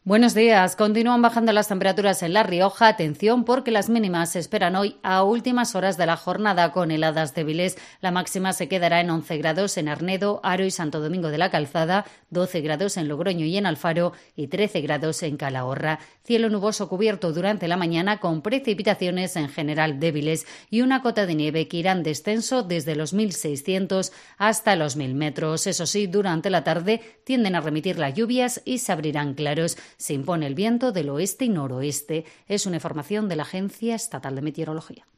Buenos días. Continúan bajando las temperaturas en La Rioja. Atención porque las mínimas se esperan hoy a últimas horas de la jornada con heladas débiles. La máxima se quedará en 11 grados en Arnedo, Haro y Santo Domingo de la Calzada, 12 grados en Logroño y en Alfaro y 13 grados en Calahorra. Cielo nuboso cubierto durante la mañana con precipitaciones en general débiles y una cota de nieve que irá en descenso desde los 1.600 hasta los 1.000 metros. Eso sí, durante la tarde tienden a remitir las lluvias y se abrirán claros. Se impone el viento del oeste y noroeste. Es una información de la Agencia Estatal de Meteorología.